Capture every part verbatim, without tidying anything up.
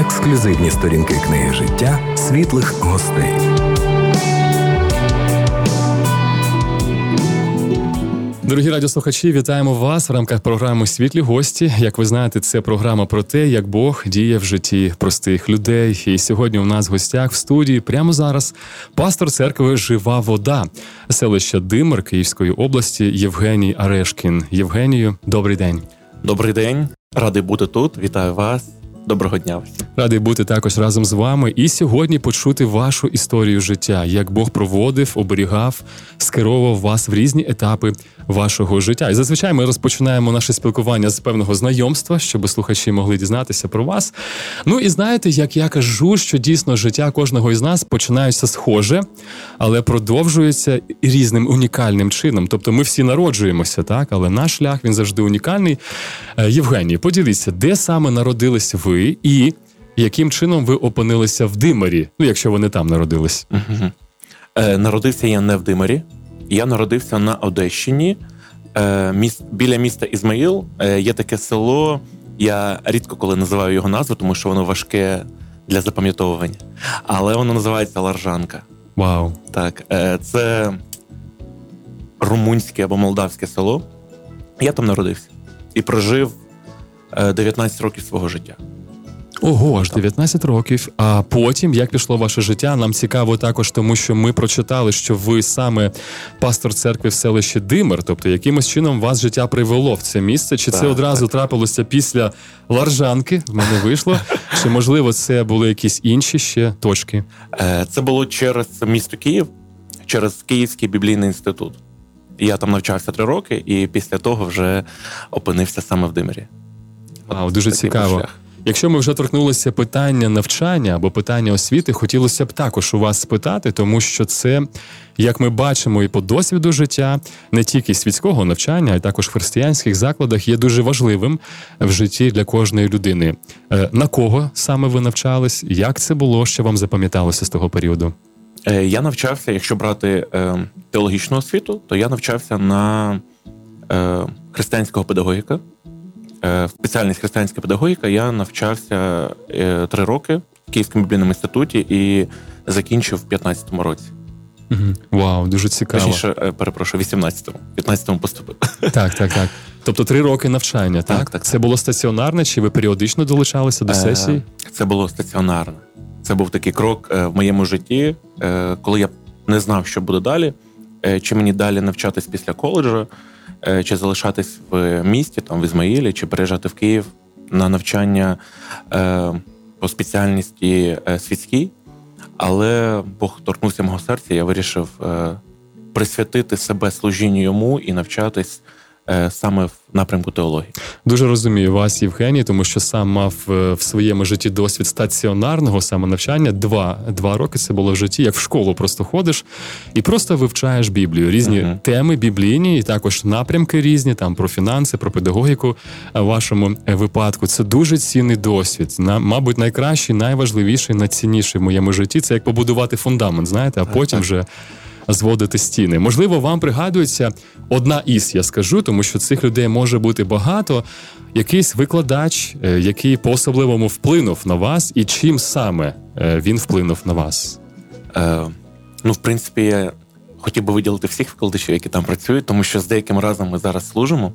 ексклюзивні сторінки книги життя світлих гостей. Дорогі радіослухачі, вітаємо вас в рамках програми «Світлі гості». Як ви знаєте, це програма про те, як Бог діє в житті простих людей. І сьогодні у нас в гостях в студії прямо зараз пастор церкви «Жива вода», селища Димир Київської області Євгеній Арешкін. Євгенію, добрий день. Добрий день, радий бути тут, вітаю вас. Доброго дня всім. Радий бути також разом з вами і сьогодні почути вашу історію життя, як Бог проводив, оберігав, скеровував вас в різні етапи вашого життя. І зазвичай ми розпочинаємо наше спілкування з певного знайомства, щоб слухачі могли дізнатися про вас. Ну і знаєте, як я кажу, що дійсно життя кожного із нас починається схоже, але продовжується різним унікальним чином. Тобто ми всі народжуємося, так, але наш шлях, він завжди унікальний. Євгеній, поділіться, де саме народились ви і яким чином ви опинилися в Димирі, ну, якщо вони там народились? Угу. Е, народився я не в Димирі. Я народився на Одещині, е, міст, біля міста Ізмаїл. Е, є таке село, я рідко коли називаю його назву, тому що воно важке для запам'ятовування. Але воно називається Ларжанка. Вау. Так, е, це румунське або молдавське село. Я там народився і прожив е, дев'ятнадцять років свого життя. Ого, аж дев'ятнадцять років. А потім, як пішло ваше життя, нам цікаво також, тому що ми прочитали, що ви саме пастор церкви в селищі Димир, тобто якимось чином вас життя привело в це місце, чи так, це одразу так. трапилося після Ларжанки, в мене вийшло, чи можливо це були якісь інші ще точки? Це було через місто Київ, через Київський біблійний інститут. Я там навчався три роки і після того вже опинився саме в Димирі. Вау, дуже Такий цікаво. Шлях. Якщо ми вже торкнулися питання навчання або питання освіти, хотілося б також у вас спитати, тому що це, як ми бачимо і по досвіду життя, не тільки світського навчання, а й також в християнських закладах є дуже важливим в житті для кожної людини. На кого саме ви навчались? Як це було, що вам запам'яталося з того періоду? Я навчався, якщо брати теологічну освіту, то я навчався на християнського педагогіка. Спеціальність християнська педагогіка, я навчався е, три роки в Київському біблійному інституті і закінчив в п'ятнадцятому році. Угу. Вау, дуже цікаво. Точніше, е, перепрошую, вісімнадцятому. п'ятнадцятому поступив. Так, так, так. Тобто три роки навчання, так? Так, так. Це було стаціонарне, чи ви періодично долучалися до сесії? Е, це було стаціонарне. Це був такий крок е, в моєму житті, е, коли я не знав, що буде далі, е, чи мені далі навчатись після коледжу, чи залишатись в місті, там, в Ізмаїлі, чи переїжджати в Київ на навчання е, по спеціальності е, світській. Але Бог торкнувся мого серця, я вирішив е, присвятити себе служінню йому і навчатись е, саме в напрямку теології. Дуже розумію вас, Євгеній, тому що сам мав в своєму житті досвід стаціонарного саме навчання. Два, два роки це було в житті, як в школу просто ходиш і просто вивчаєш Біблію. Різні uh-huh. теми біблійні і також напрямки різні, там про фінанси, про педагогіку в вашому випадку. Це дуже цінний досвід. На, мабуть, найкращий, найважливіший, найцінніший в моєму житті. Це як побудувати фундамент, знаєте, а потім вже зводити стіни. Можливо, вам пригадується одна із, я скажу, тому що цих людей може бути багато, якийсь викладач, який по-особливому вплинув на вас, і чим саме він вплинув на вас? Е, ну, в принципі, я хотів би виділити всіх викладачів, які там працюють, тому що з деяким разом ми зараз служимо.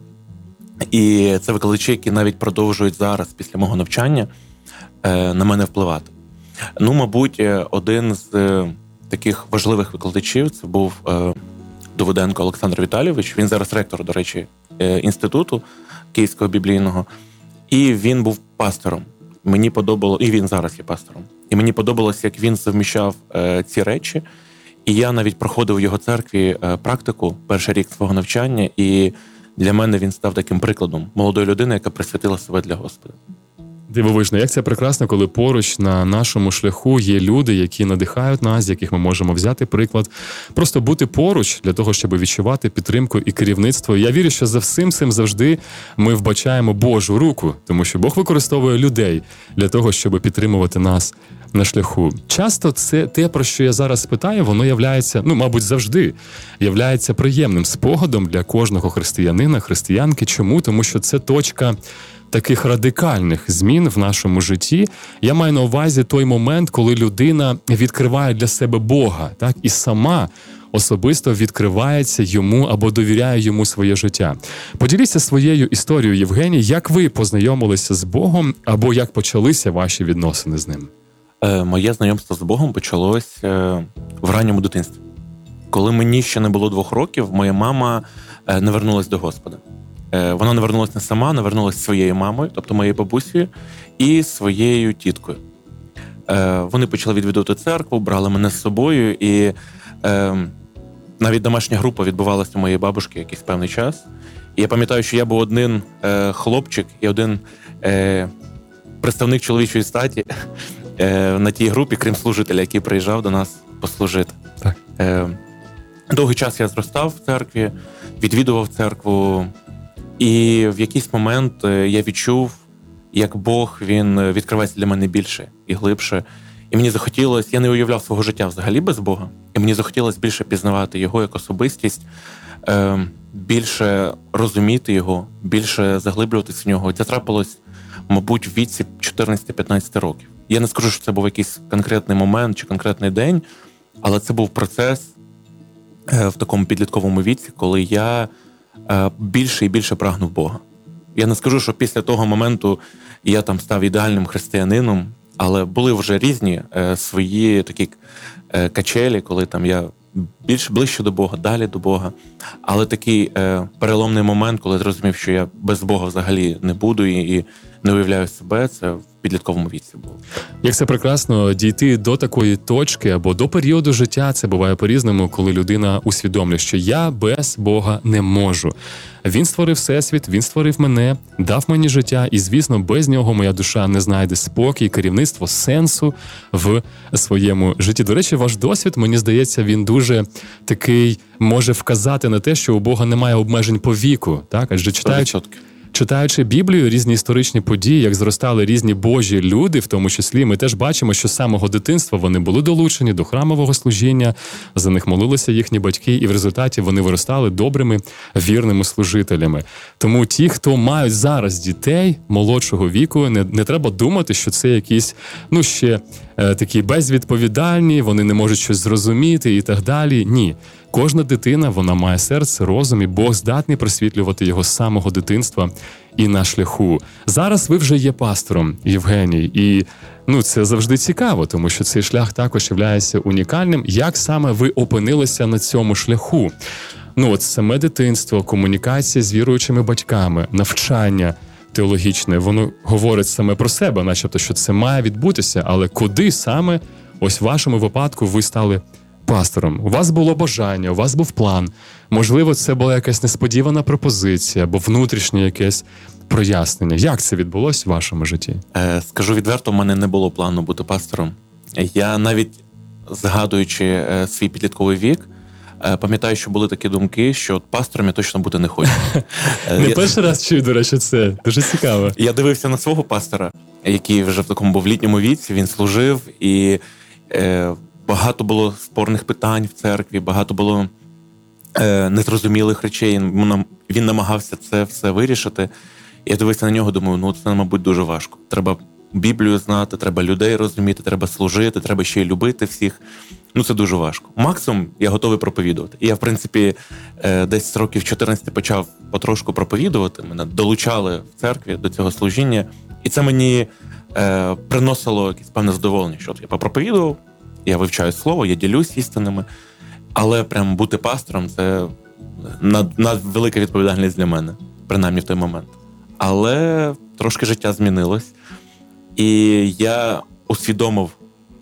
І це викладачі, які навіть продовжують зараз, після мого навчання, е, на мене впливати. Ну, мабуть, один з таких важливих викладачів це був е, Довиденко Олександр Віталійович. Він зараз ректор, до речі, е, інституту Київського біблійного. І він був пастором. Мені подобалося, і він зараз є пастором. І мені подобалося, як він совміщав е, ці речі. І я навіть проходив в його церкві е, практику перший рік свого навчання. І для мене він став таким прикладом молодої людини, яка присвятила себе для Господа. Дивовижно, як це прекрасно, коли поруч на нашому шляху є люди, які надихають нас, з яких ми можемо взяти приклад. Просто бути поруч для того, щоб відчувати підтримку і керівництво. Я вірю, що за всім цим завжди ми вбачаємо Божу руку, тому що Бог використовує людей для того, щоб підтримувати нас на шляху. Часто це те, про що я зараз питаю, воно являється, ну, мабуть, завжди являється приємним спогадом для кожного християнина, християнки. Чому? Тому що це точка таких радикальних змін в нашому житті. Я маю на увазі той момент, коли людина відкриває для себе Бога, так, і сама особисто відкривається йому або довіряє йому своє життя. Поділіться своєю історією, Євгеній, як ви познайомилися з Богом або як почалися ваші відносини з ним? Е, моє знайомство з Богом почалось е, в ранньому дитинстві. Коли мені ще не було двох років, моя мама е, не вернулась до Господа. Е, вона не вернулась не сама, не вернулась зі своєю мамою, тобто моєю бабусею, і своєю тіткою. Е, вони почали відвідувати церкву, брали мене з собою, і е, навіть домашня група відбувалася у моєї бабушки якийсь певний час. І я пам'ятаю, що я був один е, хлопчик і один е, представник чоловічої статі е, на тій групі, крім служителя, який приїжджав до нас послужити. Так. Е, довгий час я зростав в церкві, відвідував церкву, і в якийсь момент я відчув, як Бог, він відкривається для мене більше і глибше. І мені захотілося, я не уявляв свого життя взагалі без Бога, і мені захотілося більше пізнавати Його як особистість, більше розуміти Його, більше заглиблюватися в нього. Це трапилось, мабуть, в віці чотирнадцять-п'ятнадцять років. Я не скажу, що це був якийсь конкретний момент чи конкретний день, але це був процес в такому підлітковому віці, коли я більше і більше прагнув Бога. Я не скажу, що після того моменту я там став ідеальним християнином, але були вже різні е, свої такі е, качелі, коли там я більш ближче до Бога, далі до Бога. Але такий е, переломний момент, коли я зрозумів, що я без Бога взагалі не буду і, і не уявляю себе, це в підлітковому віці було. Як це прекрасно дійти до такої точки або до періоду життя, це буває по-різному, коли людина усвідомлює, що я без Бога не можу. Він створив всесвіт, він створив мене, дав мені життя, і, звісно, без нього моя душа не знайде спокій, керівництво, сенсу в своєму житті. До речі, ваш досвід, мені здається, він дуже такий, може вказати на те, що у Бога немає обмежень по віку, так? Адже читаючи... Читаючи Біблію, різні історичні події, як зростали різні божі люди, в тому числі, ми теж бачимо, що з самого дитинства вони були долучені до храмового служіння, за них молилися їхні батьки, і в результаті вони виростали добрими, вірними служителями. Тому ті, хто мають зараз дітей молодшого віку, не, не треба думати, що це якісь, ну, ще е, такі безвідповідальні, вони не можуть щось зрозуміти і так далі. Ні. Кожна дитина, вона має серце, розум, і Бог здатний просвітлювати його з самого дитинства і на шляху. Зараз ви вже є пастором, Євгеній, і ну, це завжди цікаво, тому що цей шлях також є унікальним. Як саме ви опинилися на цьому шляху? Ну, от саме дитинство, комунікація з віруючими батьками, навчання теологічне, воно говорить саме про себе, начебто, що це має відбутися, але куди саме, ось в вашому випадку, ви стали пастором? У вас було бажання, у вас був план. Можливо, це була якась несподівана пропозиція або внутрішнє якесь прояснення. Як це відбулося в вашому житті? Е, скажу відверто, в мене не було плану бути пастором. Я навіть, згадуючи е, свій підлітковий вік, е, пам'ятаю, що були такі думки, що от пастором я точно бути не хочу. Не перший раз чую, до речі, це. Дуже цікаво. Я дивився на свого пастора, який вже в такому був літньому віці, він служив, і е, багато було спорних питань в церкві, багато було е, незрозумілих речей. Він, він намагався це все вирішити. Я дивився на нього, думаю, ну це, мабуть, дуже важко. Треба Біблію знати, треба людей розуміти, треба служити, треба ще й любити всіх. Ну це дуже важко. Максимум я готовий проповідувати. І я, в принципі, е, десь з років чотирнадцять почав потрошку проповідувати. Мене долучали в церкві до цього служіння. І це мені е, приносило якесь певне задоволення, що я попроповідував, я вивчаю слово, я ділюсь істинами, але прям бути пастором – це над, над велика відповідальність для мене, принаймні в той момент. Але трошки життя змінилось, і я усвідомив,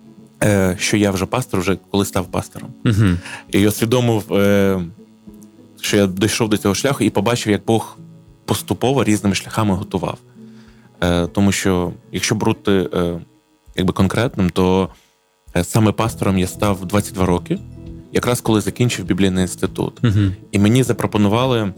е, що я вже пастор, вже коли став пастором. Uh-huh. І усвідомив, е, що я дійшов до цього шляху і побачив, як Бог поступово різними шляхами готував. Е, тому що, якщо бути е, якби конкретним, то саме пастором я став в двадцять два роки, якраз коли закінчив біблійний інститут. Uh-huh. І мені запропонували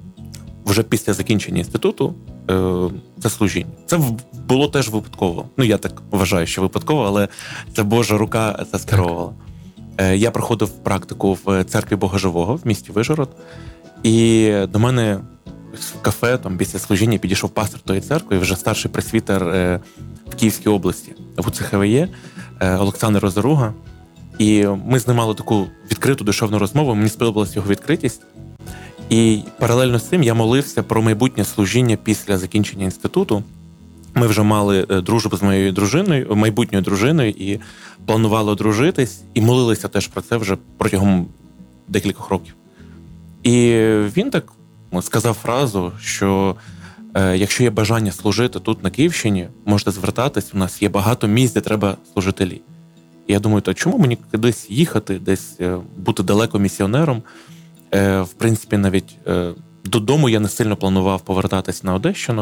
вже після закінчення інституту е, це служіння. Це було теж випадково. Ну, я так вважаю, що випадково, але це Божа рука це скеровувала. Е, я проходив практику в церкві Бога Живого в місті Вишгород, і до мене в кафе, там, після служіння підійшов пастор тої церкви, вже старший пресвітер е, в Київській області, в УЦХВЄ, е, Олександр Розоруга. І ми з ним мали таку відкриту душевну розмову, мені сподобалась його відкритість. І паралельно з цим я молився про майбутнє служіння після закінчення інституту. Ми вже мали дружбу з моєю дружиною, майбутньою дружиною, і планували одружитись, і молилися теж про це вже протягом декількох років. І він так сказав фразу, що е, якщо є бажання служити тут, на Київщині, можете звертатись, у нас є багато місць, де треба служителі. І я думаю, то чому мені кудись їхати, десь е, бути далеко місіонером? Е, в принципі, навіть е, додому я не сильно планував повертатись на Одещину.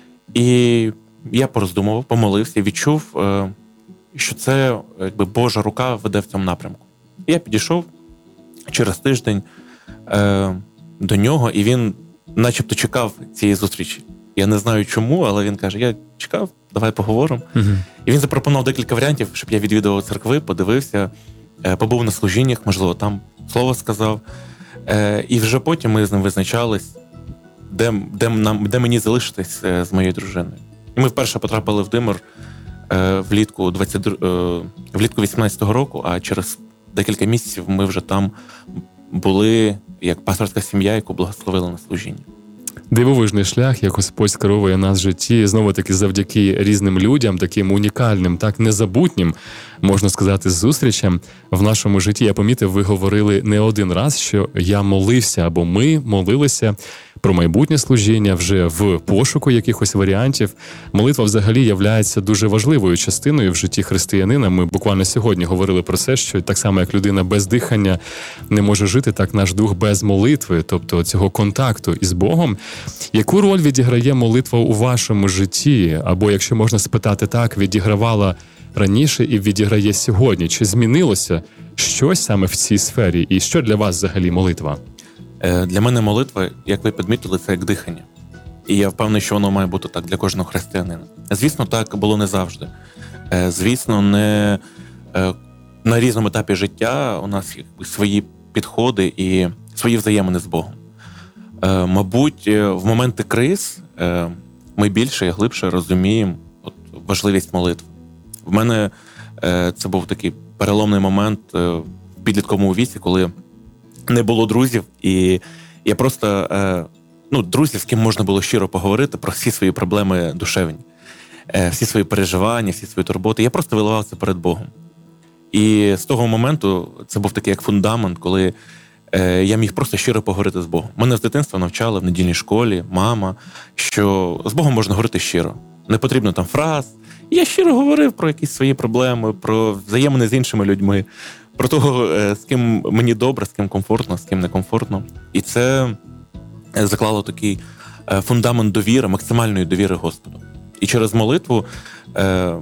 І я пороздумував, помолився і відчув, е, що це якби Божа рука веде в цьому напрямку. І я підійшов через тиждень е, до нього, і він начебто чекав цієї зустрічі. Я не знаю чому, але він каже, я чекав, давай поговоримо. Угу. І він запропонував декілька варіантів, щоб я відвідував церкви, подивився, е, побув на служіннях, можливо, там слово сказав. Е, і вже потім ми з ним визначались, де, де, нам, де мені залишитись е, з моєю дружиною. І ми вперше потрапили в Димир е, влітку, двадцять, е, влітку вісімнадцятого року, а через декілька місяців ми вже там були як пасторська сім'я, яку благословили на служіння. Дивовижний шлях, як Господь скеровує нас в житті, знову-таки завдяки різним людям, таким унікальним, так незабутнім, можна сказати, зустрічам в нашому житті. Я помітив, ви говорили не один раз, що я молився, або ми молилися про майбутнє служіння вже в пошуку якихось варіантів. Молитва взагалі являється дуже важливою частиною в житті християнина. Ми буквально сьогодні говорили про це, що так само, як людина без дихання не може жити, так наш дух без молитви, тобто цього контакту із Богом. Яку роль відіграє молитва у вашому житті? Або, якщо можна спитати так, відігравала раніше і відіграє сьогодні? Чи змінилося щось саме в цій сфері? І що для вас взагалі молитва? Для мене молитва, як ви підмітили, це як дихання. І я впевнений, що воно має бути так для кожного християнина. Звісно, так було не завжди. Звісно, не на різному етапі життя у нас є свої підходи і свої взаємини з Богом. Мабуть, в моменти криз ми більше і глибше розуміємо от, важливість молитви. В мене це був такий переломний момент в підлітковому віці, коли не було друзів, і я просто, ну, друзів, з ким можна було щиро поговорити про всі свої проблеми душевні, всі свої переживання, всі свої турботи. Я просто виливав це перед Богом. І з того моменту це був такий як фундамент, коли я міг просто щиро поговорити з Богом. Мене з дитинства навчали в недільній школі, мама, що з Богом можна говорити щиро. Не потрібно там фраз. І я щиро говорив про якісь свої проблеми, про взаємини з іншими людьми, про того, з ким мені добре, з ким комфортно, з ким некомфортно. І це заклало такий фундамент довіри, максимальної довіри Господу. І через молитву е,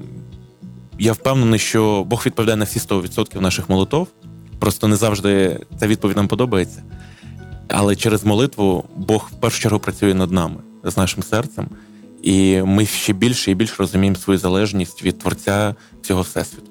я впевнений, що Бог відповідає на всі сто відсотків наших молитов. Просто не завжди ця відповідь нам подобається. Але через молитву Бог в першу чергу працює над нами, з нашим серцем. І ми ще більше і більше розуміємо свою залежність від Творця всього Всесвіту.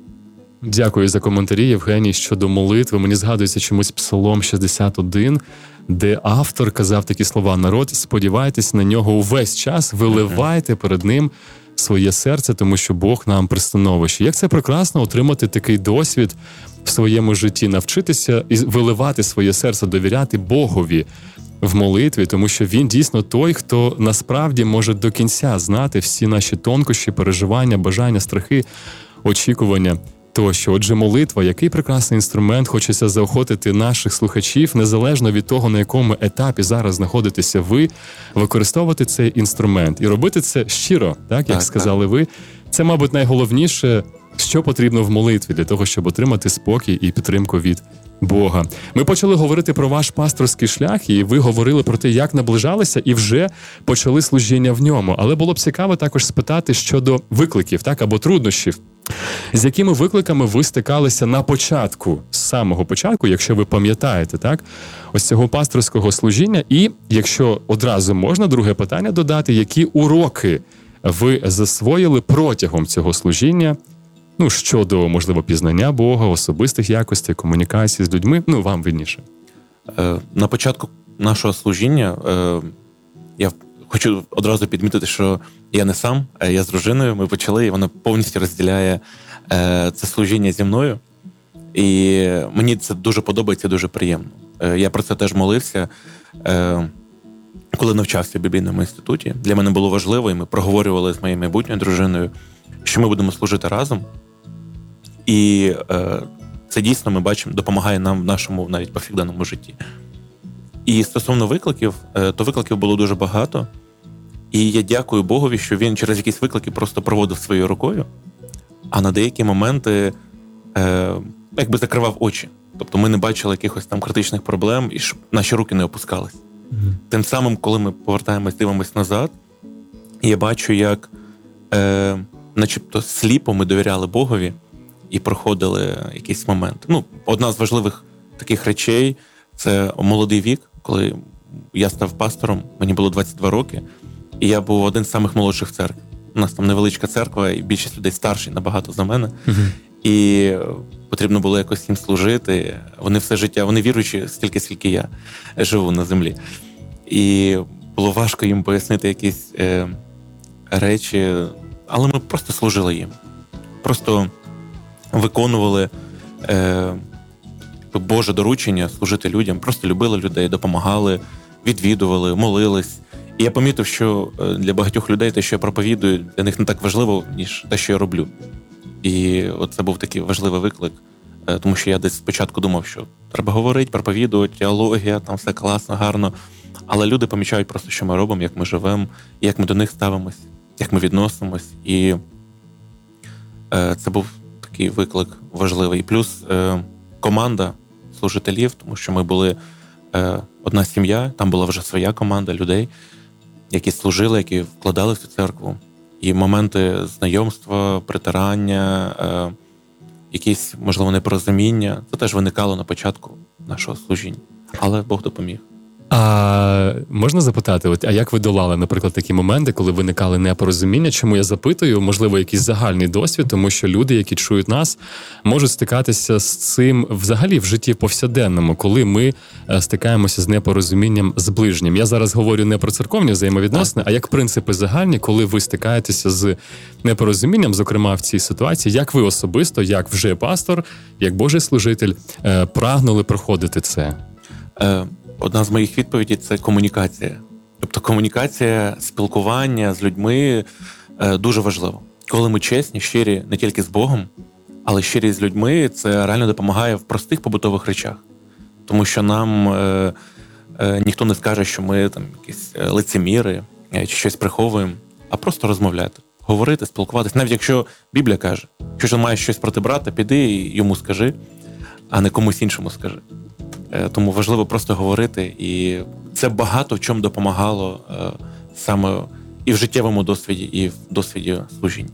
Дякую за коментарі, Євгеній, щодо молитви. Мені згадується чомусь Псалом шістдесят один, де автор казав такі слова: «Народ, сподівайтесь на нього увесь час, виливайте перед ним своє серце, тому що Бог нам пристановище». Як це прекрасно отримати такий досвід в своєму житті, навчитися і виливати своє серце, довіряти Богові в молитві, тому що Він дійсно той, хто насправді може до кінця знати всі наші тонкощі, переживання, бажання, страхи, очікування тощо. Отже, молитва, який прекрасний інструмент, хочеться заохотити наших слухачів, незалежно від того, на якому етапі зараз знаходитеся ви, використовувати цей інструмент і робити це щиро, так, як так, сказали так. ви. Це, мабуть, найголовніше, що потрібно в молитві для того, щоб отримати спокій і підтримку від Бога. Ми почали говорити про ваш пасторський шлях, і ви говорили про те, як наближалися, і вже почали служіння в ньому. Але було б цікаво також спитати щодо викликів, так, або труднощів. З якими викликами ви стикалися на початку, з самого початку, якщо ви пам'ятаєте, так, ось цього пасторського служіння? І, якщо одразу можна, друге питання додати, які уроки ви засвоїли протягом цього служіння, ну, щодо, можливо, пізнання Бога, особистих якостей, комунікації з людьми, ну, вам видніше. На початку нашого служіння Я хочу одразу підмітити, що я не сам, я з дружиною, ми почали, і вона повністю розділяє е, це служіння зі мною. І мені це дуже подобається, дуже приємно. Е, я про це теж молився, е, коли навчався в біблійному інституті. Для мене було важливо, і ми проговорювали з моєю майбутньою дружиною, що ми будемо служити разом. І е, це дійсно, ми бачимо, допомагає нам в нашому навіть повсякденному житті. І стосовно викликів, е, то викликів було дуже багато. І я дякую Богові, що він через якісь виклики просто проводив своєю рукою, а на деякі моменти е, якби закривав очі. Тобто ми не бачили якихось там критичних проблем, і наші руки не опускались. Mm-hmm. Тим самим, коли ми повертаємось, дивимось назад, я бачу, як е, начебто сліпо ми довіряли Богові і проходили якісь моменти. Ну, одна з важливих таких речей – це молодий вік, коли я став пастором, мені було двадцять два роки, і я був один з самих молодших в церкві. У нас там невеличка церква, і більшість людей старші набагато за мене. Mm-hmm. І потрібно було якось їм служити. Вони все життя, вони віруючі стільки, скільки я живу на землі. І було важко їм пояснити якісь е, речі, але ми просто служили їм. Просто виконували е, Боже доручення служити людям, просто любили людей, допомагали, відвідували, молились. І я помітив, що для багатьох людей те, що я проповідую, для них не так важливо, ніж те, що я роблю. І от це був такий важливий виклик, тому що я десь спочатку думав, що треба говорити, проповідувати, теологія, там все класно, гарно. Але люди помічають просто, що ми робимо, як ми живемо, як ми до них ставимось, як ми відносимось. І е, це був такий виклик важливий. І плюс е, команда служителів, тому що ми були е, одна сім'я, там була вже своя команда людей, які служили, які вкладали в цю церкву. І моменти знайомства, притирання, е, якісь, можливо, непорозуміння, це теж виникало на початку нашого служіння. Але Бог допоміг. А можна запитати, от, а як ви долали, наприклад, такі моменти, коли виникали непорозуміння? Чому я запитую? Можливо, якийсь загальний досвід, тому що люди, які чують нас, можуть стикатися з цим взагалі в житті повсякденному, коли ми стикаємося з непорозумінням з ближнім. Я зараз говорю не про церковні взаємовідносини, а як принципи загальні, коли ви стикаєтеся з непорозумінням, зокрема в цій ситуації, як ви особисто, як вже пастор, як Божий служитель, прагнули проходити це? Е... Одна з моїх відповідей – це комунікація. Тобто комунікація, спілкування з людьми е, дуже важливо. Коли ми чесні, щирі не тільки з Богом, але щирі з людьми, це реально допомагає в простих побутових речах. Тому що нам е, е, ніхто не скаже, що ми там якісь лицеміри е, чи щось приховуємо, а просто розмовляти, говорити, спілкуватися. Навіть якщо Біблія каже, якщо маєш щось проти брата, піди і йому скажи, а не комусь іншому скажи. Тому важливо просто говорити, і це багато в чому допомагало е, саме і в життєвому досвіді, і в досвіді служіння.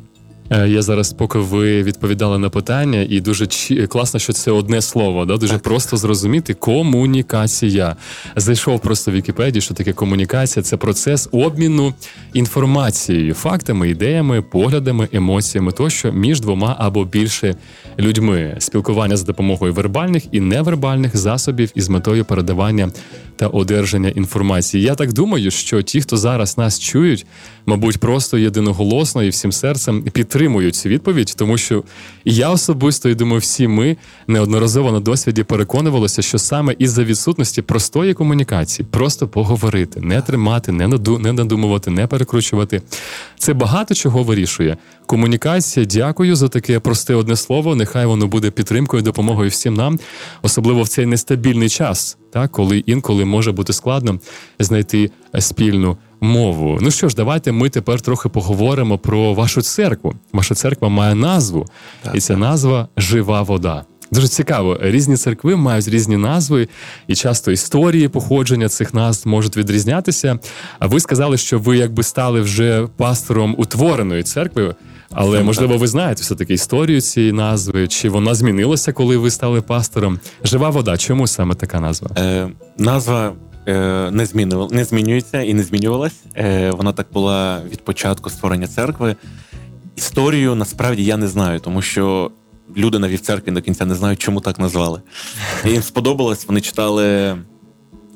Я зараз, поки ви відповідали на питання, і дуже ч... класно, що це одне слово, да? Дуже так. Просто зрозуміти – комунікація. Зайшов просто в Вікіпедію, що таке комунікація – це процес обміну інформацією, фактами, ідеями, поглядами, емоціями тощо між двома або більше людьми. Спілкування за допомогою вербальних і невербальних засобів із метою передавання та одержання інформації. Я так думаю, що ті, хто зараз нас чують, мабуть, просто єдиноголосно і всім серцем підтримують цю відповідь, тому що я особисто, і думаю, всі ми неодноразово на досвіді переконувалися, що саме із-за відсутності простої комунікації, просто поговорити, не тримати, не, наду, не надумувати, не перекручувати, це багато чого вирішує. Комунікація, дякую за таке просте одне слово, нехай воно буде підтримкою, допомогою всім нам, особливо в цей нестабільний час, так, коли інколи може бути складно знайти спільну мову. Ну що ж, давайте ми тепер трохи поговоримо про вашу церкву. Ваша церква має назву, так, і ця назва «Жива вода». Дуже цікаво, різні церкви мають різні назви, і часто історії походження цих назв можуть відрізнятися. А ви сказали, що ви якби стали вже пастором утвореної церкви, але, можливо, ви знаєте все-таки історію цієї назви, чи вона змінилася, коли ви стали пастором? «Жива вода», чому саме така назва? Е, назва е, не, змінювала, не змінюється і не змінювалась. Е, вона так була від початку створення церкви. Історію, насправді, я не знаю, тому що люди навіть в церкві до кінця не знають, чому так назвали. І їм сподобалось, вони читали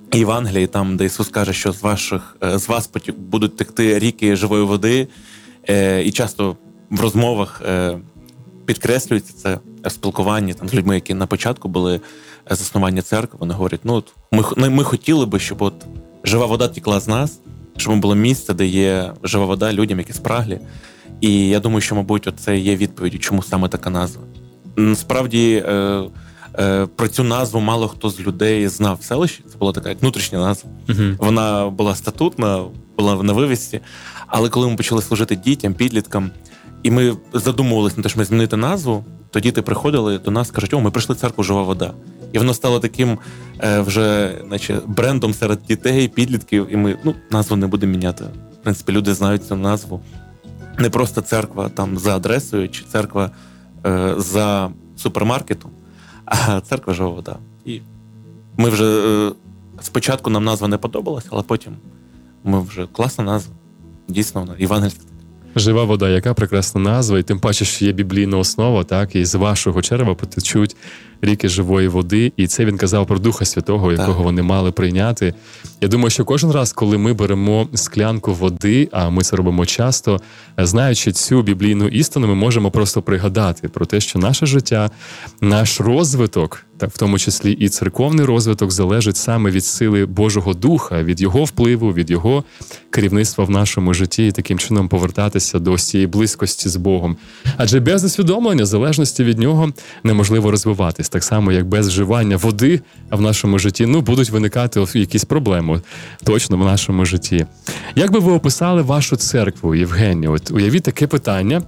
Євангелії, там, де Ісус каже, що з ваших з вас будуть текти ріки живої води, і часто в розмовах підкреслюється це в спілкуванні там з людьми, які на початку були заснування церкви. Вони говорять: ну от ми, ми хотіли би, щоб от жива вода текла з нас, щоб було місце, де є жива вода людям, які спраглі. І я думаю, що, мабуть, це є відповідь, чому саме така назва. Насправді, е, е, про цю назву мало хто з людей знав в селищі. Це була така як внутрішня назва. Uh-huh. Вона була статутна, була на вивісці. Але коли ми почали служити дітям, підліткам, і ми задумувалися на те, що ми змінити назву, то діти приходили до нас, кажуть: о, ми прийшли в церкву «Жива вода». І воно стало таким е, вже, наче, брендом серед дітей, підлітків, і ми, ну, назву не будемо міняти. В принципі, люди знають цю назву. Не просто церква там за адресою, чи церква е, за супермаркетом, а церква «Жива вода». І ми вже, е, спочатку нам назва не подобалася, але потім ми вже, класна назва, дійсно вона, євангельська. Жива вода, яка прекрасна назва, і тим паче, що є біблійна основа, так, і з вашого черева потечуть ріки живої води, і це він казав про Духа Святого, якого так. вони мали прийняти. Я думаю, що кожен раз, коли ми беремо склянку води, а ми це робимо часто, знаючи цю біблійну істину, ми можемо просто пригадати про те, що наше життя, наш розвиток, так, в тому числі і церковний розвиток, залежить саме від сили Божого Духа, від Його впливу, від Його керівництва в нашому житті, і таким чином повертатися до цієї близькості з Богом. Адже без усвідомлення, залежності від Нього, неможливо розвиватись. Так само, як без вживання води в нашому житті, ну, будуть виникати якісь проблеми точно в нашому житті. Як би ви описали вашу церкву, Євгенію? От уявіть таке питання,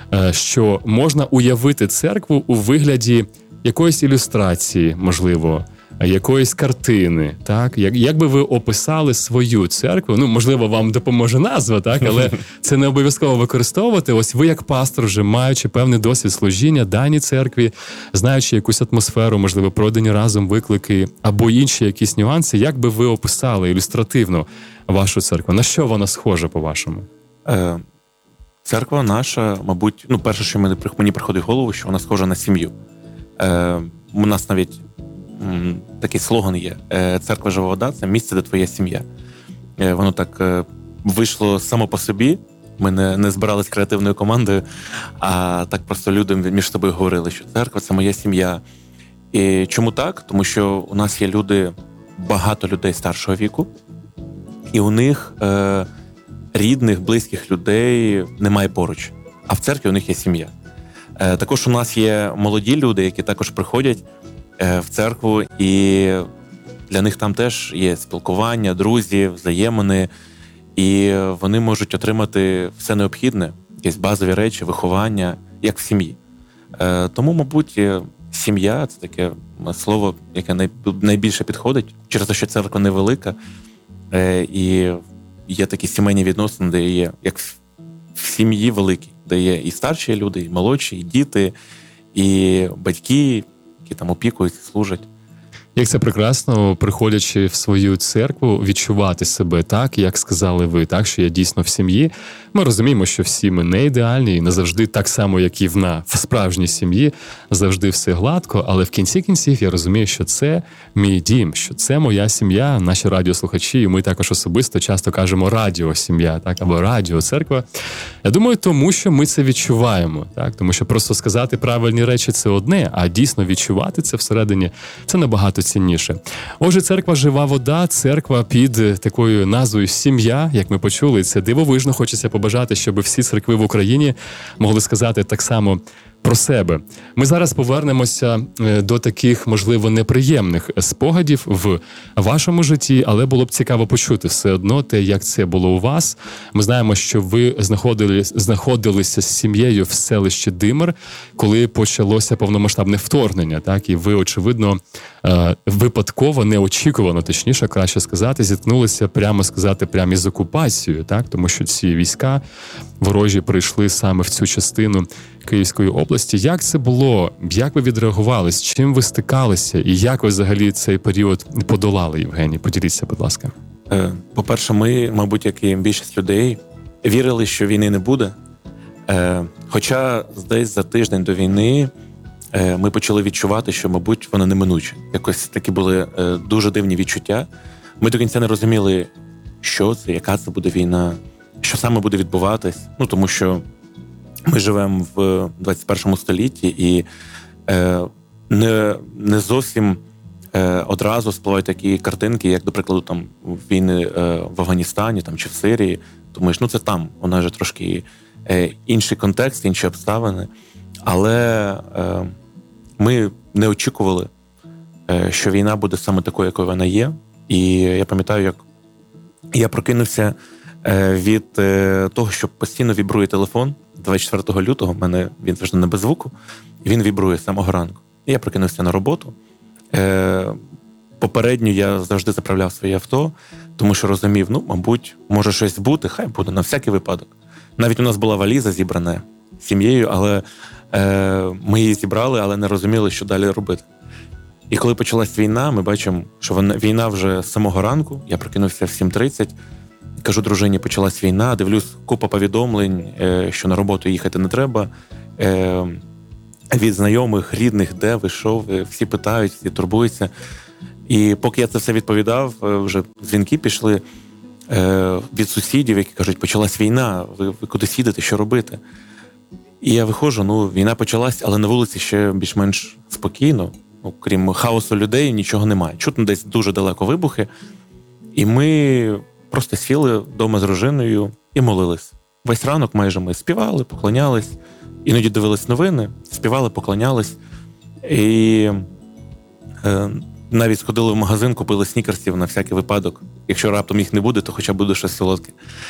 що можна уявити церкву у вигляді якоїсь ілюстрації, можливо, якоїсь картини, так? Як, як би ви описали свою церкву? Ну, можливо, вам допоможе назва, так? Але це не обов'язково використовувати. Ось ви як пастор, вже маючи певний досвід служіння даній церкві, знаючи якусь атмосферу, можливо, пройдені разом виклики або інші якісь нюанси, як би ви описали ілюстративно вашу церкву? На що вона схожа, по-вашому? Е, церква наша, мабуть, ну, перше, що мені, мені приходить в голову, що вона схожа на сім'ю. Е, у нас навіть м, такий слоган є: «Церква «Жива вода» – це місце, де твоя сім'я». Е, воно так е, вийшло само по собі. Ми не, не збирались креативною командою, а так просто люди між собою говорили, що церква – це моя сім'я. І чому так? Тому що у нас є люди, багато людей старшого віку, і у них е, рідних, близьких людей немає поруч. А в церкві у них є сім'я. Е, також у нас є молоді люди, які також приходять е, в церкву, і для них там теж є спілкування, друзі, взаємини, і вони можуть отримати все необхідне, якісь базові речі, виховання, як в сім'ї. Е, тому, мабуть, сім'я – це таке слово, яке най, найбільше підходить, через те, що церква невелика, е, і є такі сімейні відносини, де є, як в, в сім'ї великій, де є і старші люди, і молодші, і діти, і батьки, які там опікуються, служать. Як це прекрасно, приходячи в свою церкву, відчувати себе так, як сказали ви, так, що я дійсно в сім'ї. Ми розуміємо, що всі ми не ідеальні і не завжди так само, як і в, на, в справжній сім'ї, завжди все гладко, але в кінці кінців я розумію, що це мій дім, що це моя сім'я, наші радіослухачі, і ми також особисто часто кажемо радіосім'я, так, або радіоцерква. Я думаю, тому що ми це відчуваємо, так, тому що просто сказати правильні речі – це одне, а дійсно відчувати це всередині – це набагато цінніше. Отже, церква «Жива вода», церква під такою назвою «Сім'я», як ми почули, це дивовижно, хочеться побажати, щоб всі церкви в Україні могли сказати так само про себе. Ми зараз повернемося до таких, можливо, неприємних спогадів в вашому житті, але було б цікаво почути все одно те, як це було у вас. Ми знаємо, що ви знаходились, знаходилися з сім'єю в селищі Димир, коли почалося повномасштабне вторгнення, так? І ви, очевидно, випадково, неочікувано, точніше, краще сказати, зіткнулися, прямо сказати, прямо із окупацією, так? Тому що ці війська ворожі прийшли саме в цю частину Київської області. Як це було? Як ви відреагували? З чим ви стикалися? І як ви взагалі цей період подолали, Євгеній? Поділіться, будь ласка. По-перше, ми, мабуть, як і більшість людей, вірили, що війни не буде. Хоча десь за тиждень до війни ми почали відчувати, що, мабуть, вона неминуча. Якось такі були дуже дивні відчуття. Ми до кінця не розуміли, що це, яка це буде війна, що саме буде відбуватись. Ну, тому що ми живемо в двадцять першому столітті і е, не, не зовсім е, одразу спливають такі картинки, як, до прикладу, там війни е, в Афганістані там, чи в Сирії. Думаєш, ну це там, вона вже трошки е, інший контекст, інші обставини. Але е, ми не очікували, е, що війна буде саме такою, якою вона є. І я пам'ятаю, як я прокинувся е, від е, того, що постійно вібрує телефон. двадцять четвертого лютого, в мене він завжди не без звуку, і він вібрує з самого ранку. І я прокинувся на роботу. Е, попередньо я завжди заправляв своє авто, тому що розумів, ну, мабуть, може щось бути, хай буде, на всякий випадок. Навіть у нас була валіза зібрана сім'єю, але е, ми її зібрали, але не розуміли, що далі робити. І коли почалась війна, ми бачимо, що вона, війна вже з самого ранку, я прокинувся в сім тридцять, кажу дружині, почалась війна, дивлюсь, купа повідомлень, е, що на роботу їхати не треба, е, від знайомих, рідних, де ви, що ви, всі питають, всі турбуються. І поки я це все відповідав, вже дзвінки пішли е, від сусідів, які кажуть, почалась війна, ви, ви кудись їдете, що робити? І я виходжу, ну, війна почалась, але на вулиці ще більш-менш спокійно, ну, крім хаосу людей, нічого немає. Чутно десь дуже далеко вибухи. І ми просто сіли вдома з дружиною і молились. Весь ранок майже ми співали, поклонялись, іноді дивились новини, співали, поклонялись. І е, навіть сходили в магазин, купили снікерсів на всякий випадок. Якщо раптом їх не буде, то хоча б буде щось солодке.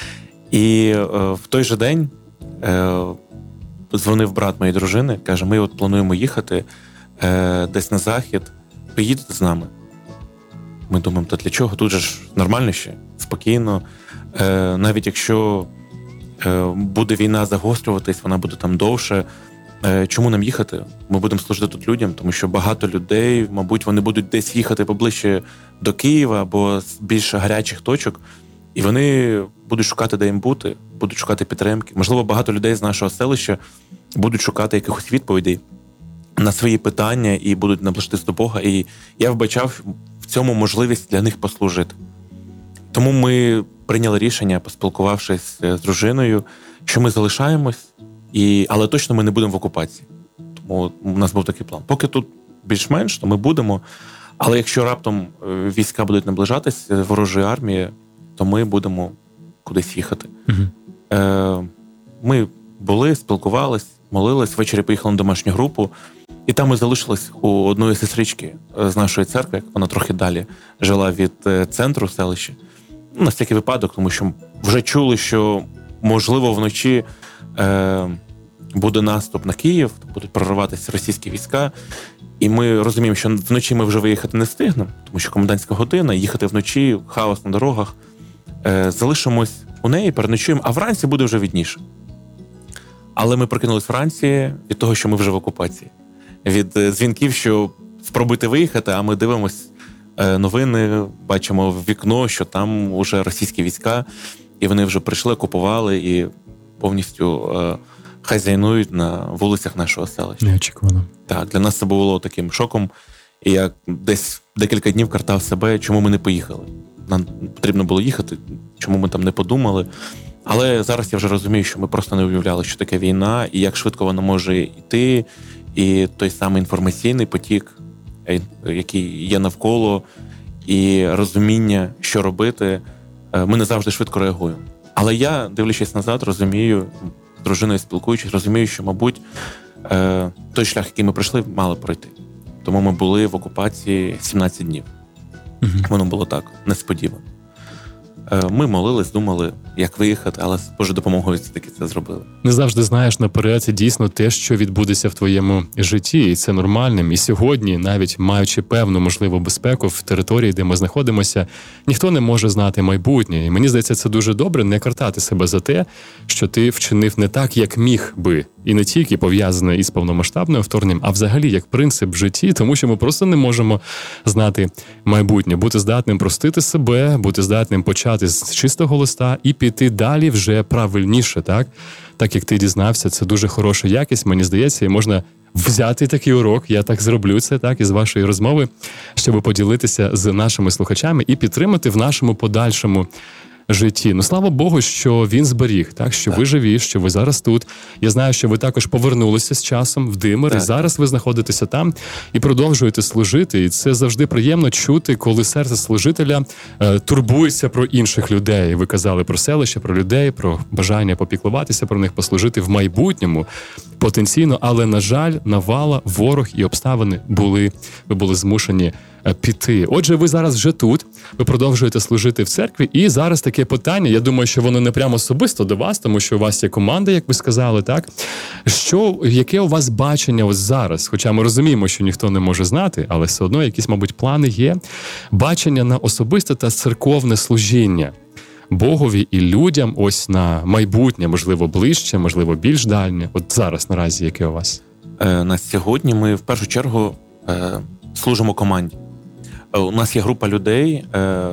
І е, в той же день е, дзвонив брат моєї дружини, каже, ми от плануємо їхати е, десь на захід, поїдете з нами. Ми думаємо, та для чого? Тут же ж нормально ще, спокійно. Е, навіть якщо е, буде війна загострюватись, вона буде там довше. Е, чому нам їхати? Ми будемо служити тут людям, тому що багато людей, мабуть, вони будуть десь їхати поближче до Києва або з більш гарячих точок, і вони будуть шукати, де їм бути, будуть шукати підтримки. Можливо, багато людей з нашого селища будуть шукати якихось відповідей на свої питання і будуть наближатись до Бога. І я вбачав в цьому можливість для них послужити. Тому ми прийняли рішення, поспілкувавшись з дружиною, що ми залишаємось, і, але точно ми не будемо в окупації. Тому у нас був такий план. Поки тут більш-менш, то ми будемо, але якщо раптом війська будуть наближатись, ворожої армії, то ми будемо кудись їхати. Угу. Е, ми були, спілкувались, молились, ввечері поїхали на домашню групу, і там ми залишились у одної сестрички з нашої церкви, вона трохи далі жила від центру селища. На всякий випадок, тому що вже чули, що, можливо, вночі е, буде наступ на Київ, будуть прориватися російські війська, і ми розуміємо, що вночі ми вже виїхати не встигнемо, тому що комендантська година, їхати вночі, хаос на дорогах. Е, залишимось у неї, переночуємо, а вранці буде вже відніше. Але ми прокинулись вранці від того, що ми вже в окупації. Від дзвінків, що спробуйте виїхати, а ми дивимось новини, бачимо в вікно, що там уже російські війська, і вони вже прийшли, окупували і повністю е, хазяйнують на вулицях нашого селища. Неочікувано. Так, для нас це було таким шоком, і я десь декілька днів картав себе, чому ми не поїхали. Нам потрібно було їхати, чому ми там не подумали. Але зараз я вже розумію, що ми просто не уявляли, що таке війна, і як швидко вона може йти, і той самий інформаційний потік, який є навколо, і розуміння, що робити, ми не завжди швидко реагуємо. Але я, дивлячись назад, розумію, з дружиною спілкуючись, розумію, що, мабуть, той шлях, який ми пройшли, мали пройти. Тому ми були в окупації сімнадцять днів. Угу. Воно було так, несподівано. Ми молились, думали, як виїхати, але з Божою допомогою все-таки це зробили. Не завжди знаєш наперед дійсно те, що відбудеться в твоєму житті, і це нормальним. І сьогодні, навіть маючи певну, можливу безпеку в території, де ми знаходимося, ніхто не може знати майбутнє. І мені здається, це дуже добре не картати себе за те, що ти вчинив не так, як міг би. І не тільки пов'язане із повномасштабним вторгненням, а взагалі як принцип в житті, тому що ми просто не можемо знати майбутнє. Бути здатним простити себе, бути здатним почати з чистого листа і піти далі вже правильніше, так? так як ти дізнався, це дуже хороша якість, мені здається, і можна взяти такий урок, я так зроблю це, так, із вашої розмови, щоб поділитися з нашими слухачами і підтримати в нашому подальшому житті. Ну, слава Богу, що він зберіг, так, що так. ви живі, що ви зараз тут. Я знаю, що ви також повернулися з часом в Димир, так. і зараз ви знаходитеся там і продовжуєте служити. І це завжди приємно чути, коли серце служителя е, турбується про інших людей. Ви казали про селище, про людей, про бажання попіклуватися про них, послужити в майбутньому потенційно, але, на жаль, навала, ворог і обставини були, ви були змушені піти. Отже, ви зараз вже тут, ви продовжуєте служити в церкві, і зараз таке питання, я думаю, що воно не прямо особисто до вас, тому що у вас є команда, як ви сказали, так? Що, яке у вас бачення ось зараз? Хоча ми розуміємо, що ніхто не може знати, але все одно якісь, мабуть, плани є. Бачення на особисте та церковне служіння Богові і людям ось на майбутнє, можливо, ближче, можливо, більш дальнє. От зараз наразі яке у вас? Е, на сьогодні ми в першу чергу е, служимо команді. У нас є група людей е,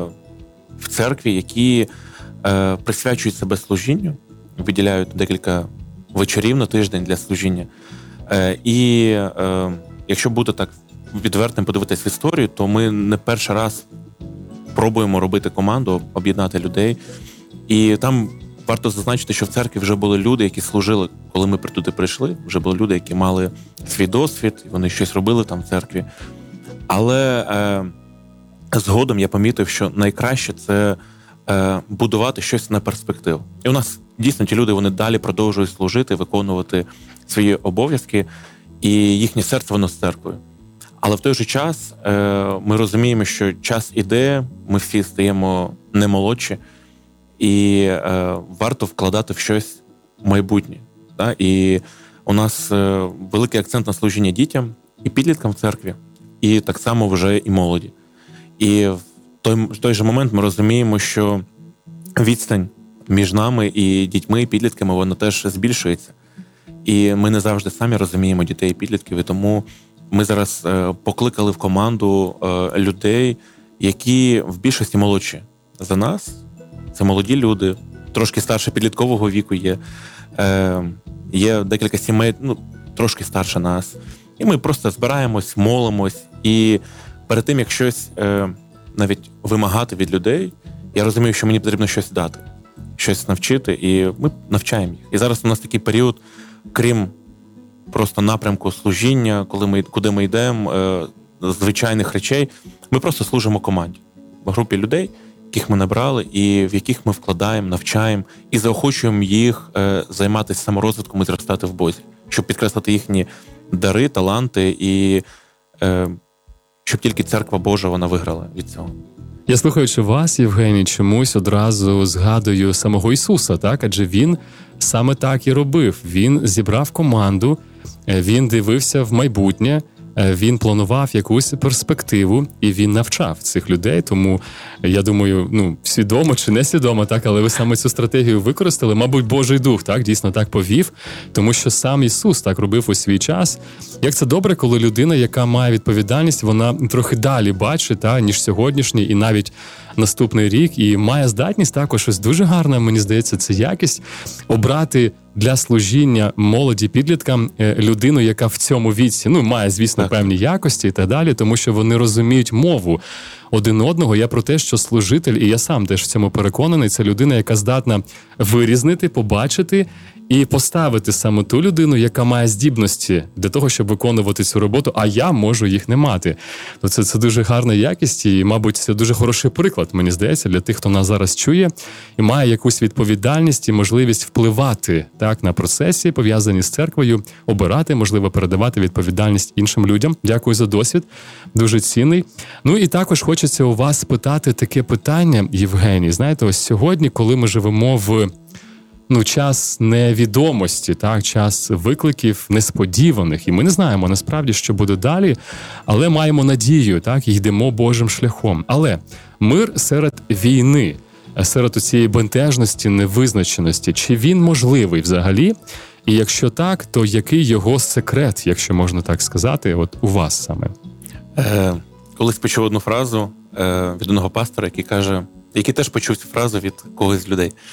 в церкві, які е, присвячують себе служінню, виділяють декілька вечорів на тиждень для служіння. Е, і е, якщо бути так відвертим, подивитись в історію, то ми не перший раз пробуємо робити команду, об'єднати людей. І там варто зазначити, що в церкві вже були люди, які служили, коли ми туди прийшли. Вже були люди, які мали свій досвід, і вони щось робили там в церкві. Але е, згодом я помітив, що найкраще – це е, будувати щось на перспективу. І у нас дійсно ті люди, вони далі продовжують служити, виконувати свої обов'язки, і їхнє серце, воно з церквою. Але в той же час е, ми розуміємо, що час іде, ми всі стаємо немолодші, і е, варто вкладати в щось майбутнє. Да? І у нас е, великий акцент на служіння дітям і підліткам в церкві, і так само вже і молоді. І в той, в той же момент ми розуміємо, що відстань між нами і дітьми, і підлітками, вона теж збільшується. І ми не завжди самі розуміємо дітей і підлітків, і тому ми зараз е, покликали в команду е, людей, які в більшості молодші за нас. Це молоді люди, трошки старше підліткового віку є. Е, є декілька сімей, ну, трошки старше нас. І ми просто збираємось, молимось. І перед тим, як щось е, навіть вимагати від людей, я розумію, що мені потрібно щось дати, щось навчити, і ми навчаємо їх. І зараз у нас такий період, крім просто напрямку служіння, коли ми, куди ми йдемо, е, звичайних речей, ми просто служимо команді. В групі людей, яких ми набрали, і в яких ми вкладаємо, навчаємо і заохочуємо їх е, займатися саморозвитком і зростати в Бозі, щоб підкреслити їхні дари, таланти, і е, щоб тільки Церква Божа, вона виграла від цього. Я, слухаючи вас, Євгеній, чомусь одразу згадую самого Ісуса, так? Адже Він саме так і робив. Він зібрав команду, Він дивився в майбутнє, він планував якусь перспективу, і він навчав цих людей. Тому, я думаю, ну, свідомо чи не свідомо, так, але ви саме цю стратегію використали. Мабуть, Божий Дух, так, дійсно так повів, тому що сам Ісус так робив у свій час. Як це добре, коли людина, яка має відповідальність, вона трохи далі бачить, так, ніж сьогоднішній і навіть наступний рік, і має здатність також, ось дуже гарна, мені здається, це якість, обрати для служіння молоді підліткам людину, яка в цьому віці, ну, має, звісно, так, певні якості і так далі, тому що вони розуміють мову один одного. Я про те, що служитель, і я сам теж в цьому переконаний, це людина, яка здатна вирізнити, побачити і поставити саме ту людину, яка має здібності для того, щоб виконувати цю роботу, а я можу їх не мати. То це, це дуже гарна якість і, мабуть, це дуже хороший приклад, мені здається, для тих, хто нас зараз чує і має якусь відповідальність і можливість впливати, так, на процесі, пов'язані з церквою, обирати, можливо, передавати відповідальність іншим людям. Дякую за досвід, дуже цінний. Ну і також хочеться у вас спитати таке питання, Євгеній. Знаєте, ось сьогодні, коли ми живемо в ну, час невідомості, так, час викликів несподіваних, і ми не знаємо насправді, що буде далі, але маємо надію, так, і йдемо Божим шляхом. Але мир серед війни, серед цієї бентежності, невизначеності, чи він можливий взагалі? І якщо так, то який його секрет, якщо можна так сказати, от у вас саме? Е, колись почув одну фразу е, від одного пастора, який каже, який теж почув цю фразу від когось з людей.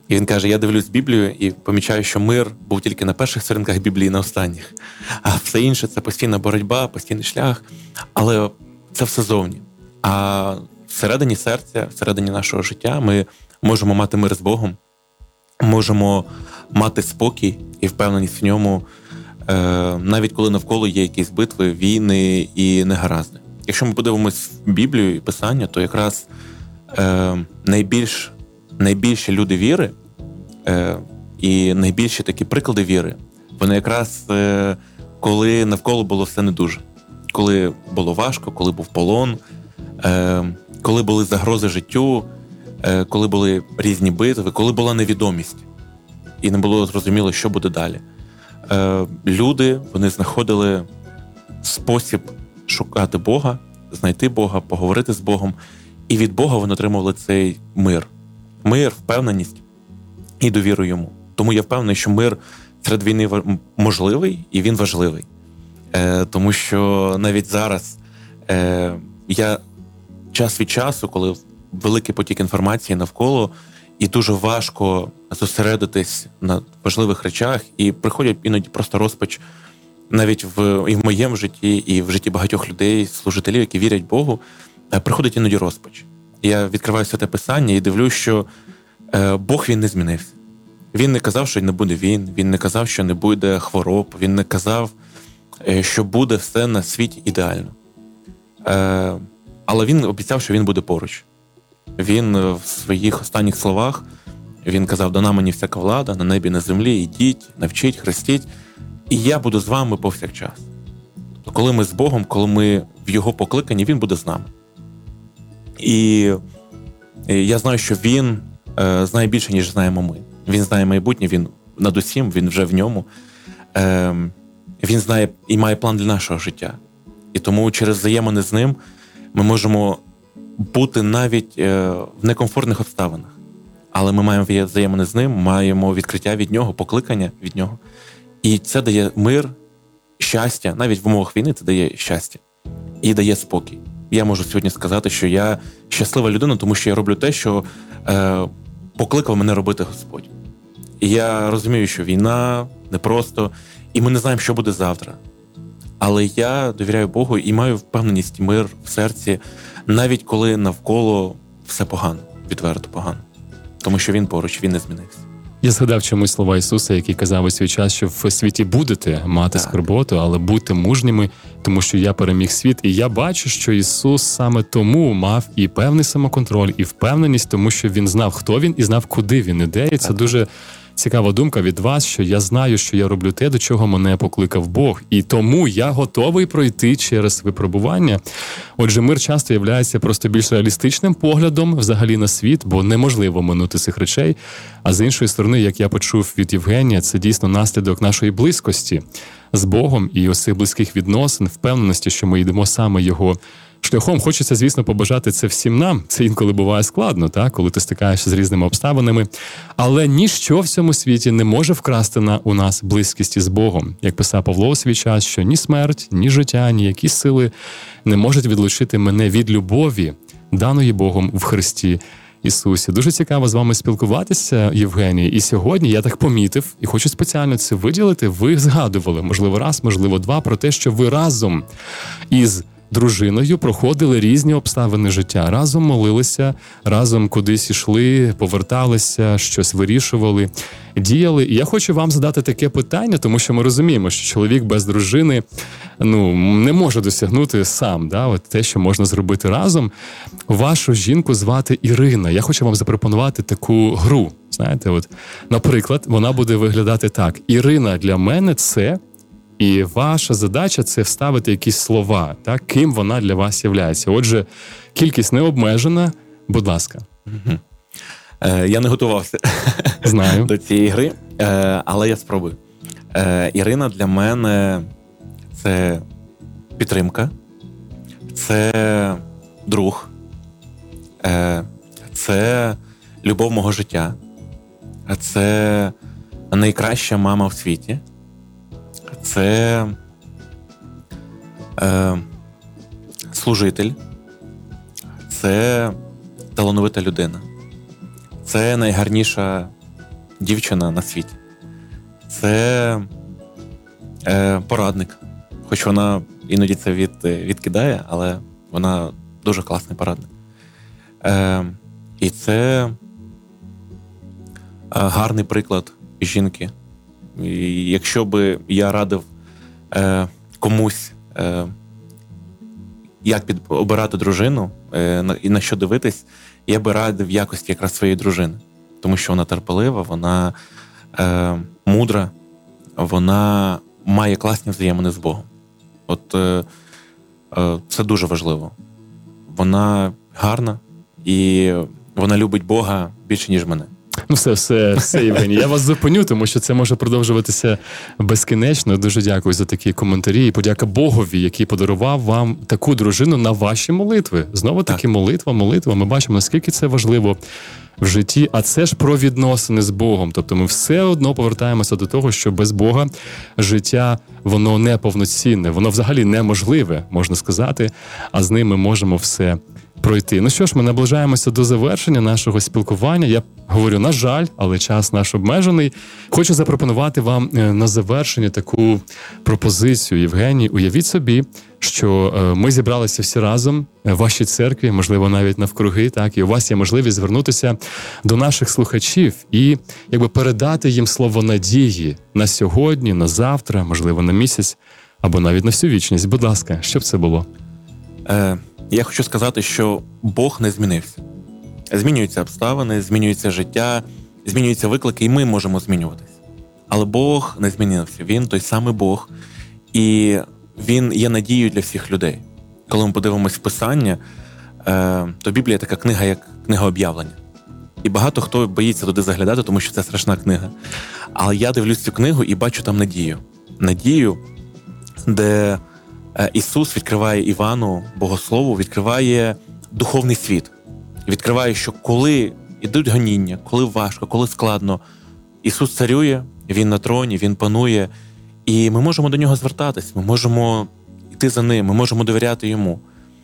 І він каже, я дивлюсь Біблію і помічаю, що мир був тільки на перших сторінках Біблії, на останніх. А все інше – це постійна боротьба, постійний шлях. Але це все зовні. А всередині серця, всередині нашого життя ми можемо мати мир з Богом, можемо мати спокій і впевненість в ньому, навіть коли навколо є якісь битви, війни і негаразди. Якщо ми подивимось в Біблію і Писання, то якраз найбільш найбільші люди віри е, і найбільші такі приклади віри, вони якраз е, коли навколо було все не дуже. Коли було важко, коли був полон, е, коли були загрози життю, е, коли були різні битви, коли була невідомість і не було зрозуміло, що буде далі. Е, люди, вони знаходили спосіб шукати Бога, знайти Бога, поговорити з Богом, і від Бога вони отримували цей мир. Мир, впевненість і довіру йому. Тому я впевнений, що мир серед війни можливий і він важливий. Е, тому що навіть зараз е, я час від часу, коли великий потік інформації навколо, і дуже важко зосередитись на важливих речах, і приходять іноді просто розпач навіть в, і в моєму житті, і в житті багатьох людей, служителів, які вірять Богу, е, приходить іноді розпач. Я відкриваю Святе Писання і дивлюсь, що е, Бог, він не змінився. Він не казав, що не буде війн, він не казав, що не буде хвороб, він не казав, е, що буде все на світі ідеально. Е, але він обіцяв, що він буде поруч. Він в своїх останніх словах, він казав, дана мені всяка влада, на небі, на землі, ідіть, навчіть, хрестіть, і я буду з вами повсякчас. Тобто, коли ми з Богом, коли ми в Його покликанні, він буде з нами. І я знаю, що він е, знає більше, ніж знаємо ми. Він знає майбутнє, він над усім, він вже в ньому. Е, він знає і має план для нашого життя. І тому через взаємини з ним ми можемо бути навіть е, в некомфортних обставинах. Але ми маємо взаємини з ним, маємо відкриття від нього, покликання від нього. І це дає мир, щастя, навіть в умовах війни це дає щастя. І дає спокій. Я можу сьогодні сказати, що я щаслива людина, тому що я роблю те, що е, покликав мене робити Господь. І я розумію, що війна непросто, і ми не знаємо, що буде завтра. Але я довіряю Богу і маю впевненість, мир в серці, навіть коли навколо все погано, відверто погано. Тому що Він поруч, Він не змінився. Я згадав чомусь слова Ісуса, який казав у свій час, що в світі будете мати так. скорботу, але будьте мужніми, тому що я переміг світ. І я бачу, що Ісус саме тому мав і певний самоконтроль, і впевненість, тому що Він знав, хто Він, і знав, куди Він іде. І це дуже цікава думка від вас, що я знаю, що я роблю те, до чого мене покликав Бог. І тому я готовий пройти через випробування. Отже, мир часто являється просто більш реалістичним поглядом взагалі на світ, бо неможливо минути цих речей. А з іншої сторони, як я почув від Євгенія, це дійсно наслідок нашої близькості з Богом і ось цих близьких відносин, впевненості, що ми йдемо саме Його шляхом. Хочеться, звісно, побажати це всім нам. Це інколи буває складно, так? Коли ти стикаєшся з різними обставинами. Але ніщо в цьому світі не може вкрасти на у нас близькість із Богом. Як писав Павло у свій час, що ні смерть, ні життя, ні якісь сили не можуть відлучити мене від любові, даної Богом в Христі Ісусі. Дуже цікаво з вами спілкуватися, Євгеній. І сьогодні я так помітив, і хочу спеціально це виділити, ви згадували, можливо, раз, можливо, два, про те, що ви разом із дружиною проходили різні обставини життя. Разом молилися, разом кудись ішли, поверталися, щось вирішували, діяли. І я хочу вам задати таке питання, тому що ми розуміємо, що чоловік без дружини ну, не може досягнути сам, да, от те, що можна зробити разом. Вашу жінку звати Ірина. Я хочу вам запропонувати таку гру. Знаєте, от, наприклад, вона буде виглядати так. Ірина для мене – це... І ваша задача – це вставити якісь слова, так? Ким вона для вас являється. Отже, кількість не обмежена. Будь ласка. Угу. Е, я не готувався Знаю. до цієї гри, е, але я спробую. Е, Ірина для мене – це підтримка, це друг, е, це любов мого життя, це найкраща мама в світі. Це е, служитель, це талановита людина, це найгарніша дівчина на світі. Це е, порадник. Хоч вона іноді це від, відкидає, але вона дуже класний порадник. Е, і це е, гарний приклад жінки. І якщо би я радив е, комусь, е, як під, обирати дружину е, на, і на що дивитись, я би радив якості якраз своєї дружини. Тому що вона терпелива, вона е, мудра, вона має класні взаємини з Богом. От е, е, це дуже важливо. Вона гарна і вона любить Бога більше, ніж мене. Ну все, все, все, Євгеній. Я вас зупиню, тому що це може продовжуватися безкінечно. Дуже дякую за такі коментарі. І подяка Богові, який подарував вам таку дружину на ваші молитви. Знову таки молитва, молитва. Ми бачимо, наскільки це важливо в житті. А це ж про відносини з Богом. Тобто ми все одно повертаємося до того, що без Бога життя, воно не повноцінне, воно взагалі неможливе, можна сказати, а з ним ми можемо все пройти. Ну що ж, ми наближаємося до завершення нашого спілкування. Я говорю, на жаль, але час наш обмежений. Хочу запропонувати вам на завершення таку пропозицію. Євгеній, уявіть собі, що ми зібралися всі разом в вашій церкві, можливо, навіть навкруги, так, і у вас є можливість звернутися до наших слухачів і якби передати їм слово надії на сьогодні, на завтра, можливо, на місяць, або навіть на всю вічність. Будь ласка, що б це було? Е, я хочу сказати, що Бог не змінився. Змінюються обставини, змінюється життя, змінюються виклики, і ми можемо змінюватися. Але Бог не змінився. Він той самий Бог, і Він є надією для всіх людей. Коли ми подивимось в Писання, то Біблія така книга, як книга об'явлення. І багато хто боїться туди заглядати, тому що це страшна книга. Але я дивлюсь цю книгу і бачу там надію. Надію, де Ісус відкриває Івану, Богослову, відкриває духовний світ. Відкриває, що коли йдуть гоніння, коли важко, коли складно, Ісус царює, Він на троні, Він панує, і ми можемо до Нього звертатись, ми можемо йти за Ним, ми можемо довіряти Йому.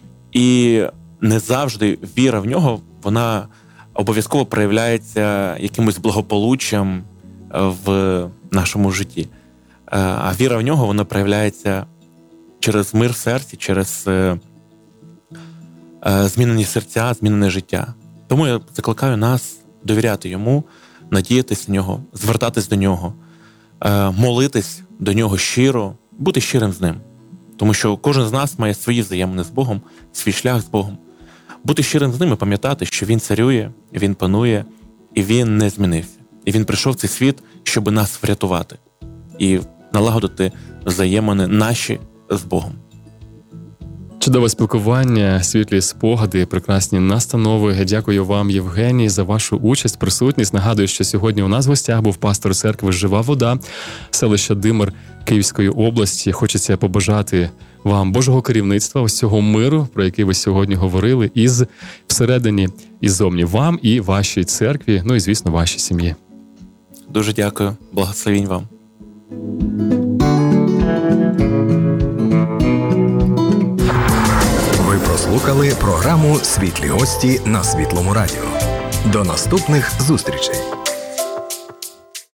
І не завжди віра в Нього, вона обов'язково проявляється якимось благополуччям в нашому житті. А віра в Нього, вона проявляється через мир в серці, через змінені серця, змінене життя. Тому я закликаю нас довіряти Йому, надіятись в Нього, звертатись до Нього, молитись до Нього щиро, бути щирим з Ним. Тому що кожен з нас має свої взаємини з Богом, свій шлях з Богом. Бути щирим з Ним і пам'ятати, що Він царює, Він панує, і Він не змінився. І Він прийшов в цей світ, щоб нас врятувати і налагодити взаємини наші з Богом. Чудове спілкування, світлі спогади, прекрасні настанови. Дякую вам, Євгеній, за вашу участь, присутність. Нагадую, що сьогодні у нас в гостях був пастор церкви «Жива вода», селища Димир Київської області. Хочеться побажати вам Божого керівництва, ось цього миру, про який ви сьогодні говорили, із всередині і зовні, вам і вашій церкві, ну і, звісно, вашій сім'ї. Дуже дякую. Благословінь вам. Ви прослухали програму «Світлі гості» на Світлому радіо. До наступних зустрічей!